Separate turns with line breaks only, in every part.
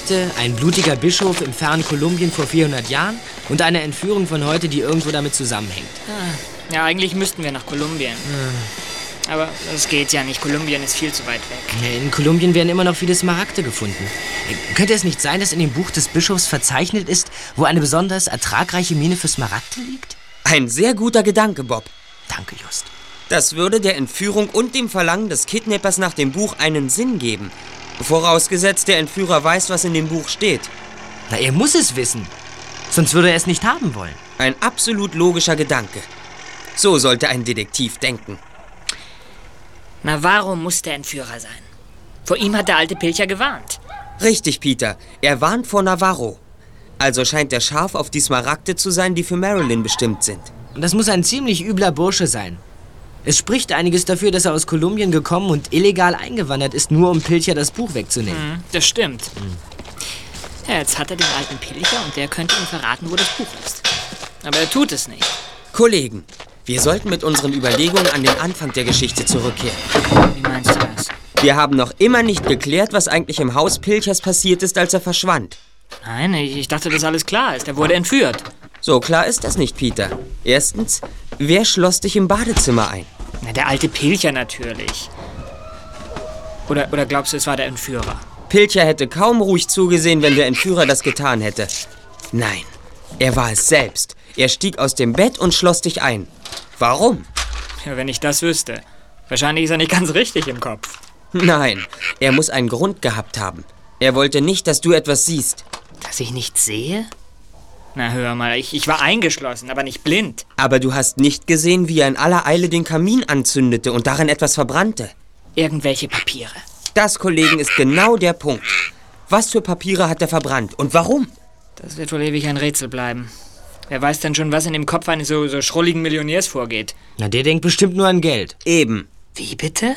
Marakte, ein blutiger Bischof im fernen Kolumbien vor 400 Jahren und eine Entführung von heute, die irgendwo damit zusammenhängt.
Ja, eigentlich müssten wir nach Kolumbien. Aber das geht ja nicht. Kolumbien ist viel zu weit weg.
In Kolumbien werden immer noch viele Smaragde gefunden. Könnte es nicht sein, dass in dem Buch des Bischofs verzeichnet ist, wo eine besonders ertragreiche Mine für Smaragde liegt?
Ein sehr guter Gedanke, Bob.
Danke, Just.
Das würde der Entführung und dem Verlangen des Kidnappers nach dem Buch einen Sinn geben. Vorausgesetzt, der Entführer weiß, was in dem Buch steht.
Na, er muss es wissen. Sonst würde er es nicht haben wollen.
Ein absolut logischer Gedanke. So sollte ein Detektiv denken.
Navarro muss der Entführer sein. Vor ihm hat der alte Pilcher gewarnt.
Richtig, Peter. Er warnt vor Navarro. Also scheint er scharf auf die Smaragde zu sein, die für Marilyn bestimmt sind.
Das muss ein ziemlich übler Bursche sein. Es spricht einiges dafür, dass er aus Kolumbien gekommen und illegal eingewandert ist, nur um Pilcher das Buch wegzunehmen.
Das stimmt. Ja, jetzt hat er den alten Pilcher und der könnte ihm verraten, wo das Buch ist. Aber er tut es nicht.
Kollegen, wir sollten mit unseren Überlegungen an den Anfang der Geschichte zurückkehren.
Wie meinst du das?
Wir haben noch immer nicht geklärt, was eigentlich im Haus Pilchers passiert ist, als er verschwand.
Nein, ich dachte, dass alles klar ist. Er wurde entführt.
So klar ist das nicht, Peter. Erstens, wer schloss dich im Badezimmer ein?
Na, der alte Pilcher natürlich. Oder glaubst du, es war der Entführer?
Pilcher hätte kaum ruhig zugesehen, wenn der Entführer das getan hätte. Nein, er war es selbst. Er stieg aus dem Bett und schloss dich ein. Warum?
Ja, wenn ich das wüsste. Wahrscheinlich ist er nicht ganz richtig im Kopf.
Nein, er muss einen Grund gehabt haben. Er wollte nicht, dass du etwas siehst.
Dass ich nichts sehe? Na, hör mal, ich war eingeschlossen, aber nicht blind.
Aber du hast nicht gesehen, wie er in aller Eile den Kamin anzündete und darin etwas verbrannte.
Irgendwelche Papiere.
Das, Kollegen, ist genau der Punkt. Was für Papiere hat er verbrannt und warum?
Das wird wohl ewig ein Rätsel bleiben. Wer weiß denn schon, was in dem Kopf eines so schrulligen Millionärs vorgeht?
Na, der denkt bestimmt nur an Geld.
Eben.
Wie bitte?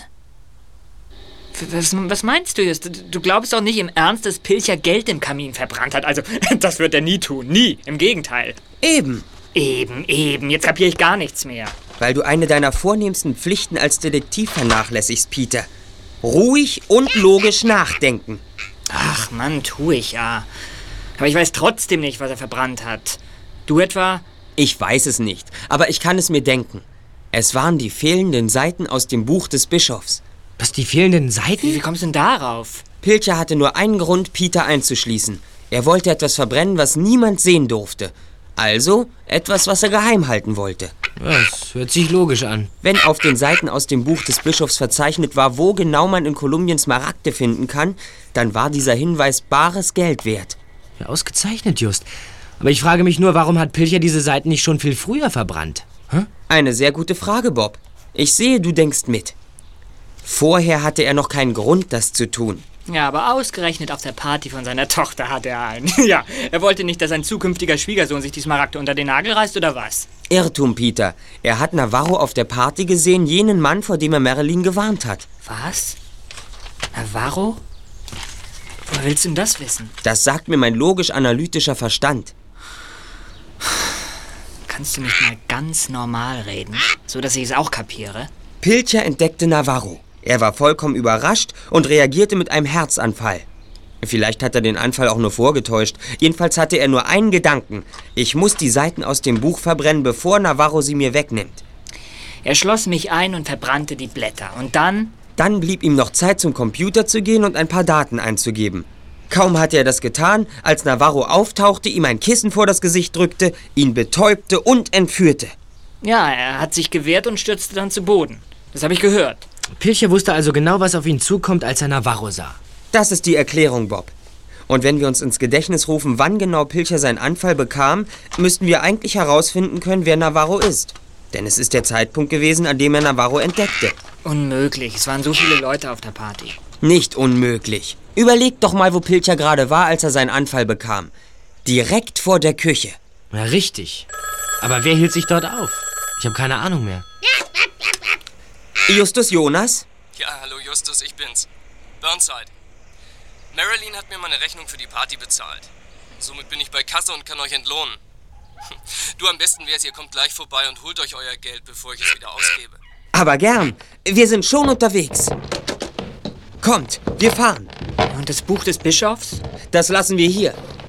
Was meinst du jetzt? Du glaubst doch nicht im Ernst, dass Pilcher Geld im Kamin verbrannt hat. Also, das wird er nie tun. Nie. Im Gegenteil.
Eben.
Eben. Jetzt kapiere ich gar nichts mehr.
Weil du eine deiner vornehmsten Pflichten als Detektiv vernachlässigst, Peter. Ruhig und logisch nachdenken.
Ach Mann, tue ich ja. Aber ich weiß trotzdem nicht, was er verbrannt hat. Du etwa?
Ich weiß es nicht, aber ich kann es mir denken. Es waren die fehlenden Seiten aus dem Buch des Bischofs.
Was, die fehlenden Seiten?
Wie kommst du denn darauf?
Pilcher hatte nur einen Grund, Peter einzuschließen. Er wollte etwas verbrennen, was niemand sehen durfte. Also etwas, was er geheim halten wollte.
Das hört sich logisch an.
Wenn auf den Seiten aus dem Buch des Bischofs verzeichnet war, wo genau man in Kolumbien Smaragde finden kann, dann war dieser Hinweis bares Geld wert.
Ja, ausgezeichnet, Just. Aber ich frage mich nur, warum hat Pilcher diese Seiten nicht schon viel früher verbrannt?
Eine sehr gute Frage, Bob. Ich sehe, du denkst mit. Vorher hatte er noch keinen Grund, das zu tun.
Ja, aber ausgerechnet auf der Party von seiner Tochter hat er einen. Ja, er wollte nicht, dass sein zukünftiger Schwiegersohn sich die Smaragde unter den Nagel reißt, oder was?
Irrtum, Peter. Er hat Navarro auf der Party gesehen, jenen Mann, vor dem er Marilyn gewarnt hat.
Was? Navarro? Woher willst du denn das wissen?
Das sagt mir mein logisch-analytischer Verstand.
Kannst du nicht mal ganz normal reden, so dass ich es auch kapiere?
Pilcher entdeckte Navarro. Er war vollkommen überrascht und reagierte mit einem Herzanfall. Vielleicht hat er den Anfall auch nur vorgetäuscht. Jedenfalls hatte er nur einen Gedanken. Ich muss die Seiten aus dem Buch verbrennen, bevor Navarro sie mir wegnimmt.
Er schloss mich ein und verbrannte die Blätter. Und dann?
Dann blieb ihm noch Zeit, zum Computer zu gehen und ein paar Daten einzugeben. Kaum hatte er das getan, als Navarro auftauchte, ihm ein Kissen vor das Gesicht drückte, ihn betäubte und entführte.
Ja, er hat sich gewehrt und stürzte dann zu Boden. Das habe ich gehört.
Pilcher wusste also genau, was auf ihn zukommt, als er Navarro sah.
Das ist die Erklärung, Bob. Und wenn wir uns ins Gedächtnis rufen, wann genau Pilcher seinen Anfall bekam, müssten wir eigentlich herausfinden können, wer Navarro ist. Denn es ist der Zeitpunkt gewesen, an dem er Navarro entdeckte.
Unmöglich. Es waren so viele Leute auf der Party.
Nicht unmöglich. Überleg doch mal, wo Pilcher gerade war, als er seinen Anfall bekam. Direkt vor der Küche.
Na, richtig. Aber wer hielt sich dort auf? Ich habe keine Ahnung mehr.
Justus Jonas?
Ja, hallo Justus, ich bin's. Burnside. Marilyn hat mir meine Rechnung für die Party bezahlt. Somit bin ich bei Kasse und kann euch entlohnen. Du, am besten wär's, ihr kommt gleich vorbei und holt euch euer Geld, bevor ich es wieder ausgebe.
Aber gern. Wir sind schon unterwegs. Kommt, wir fahren.
Und das Buch des Bischofs?
Das lassen wir hier.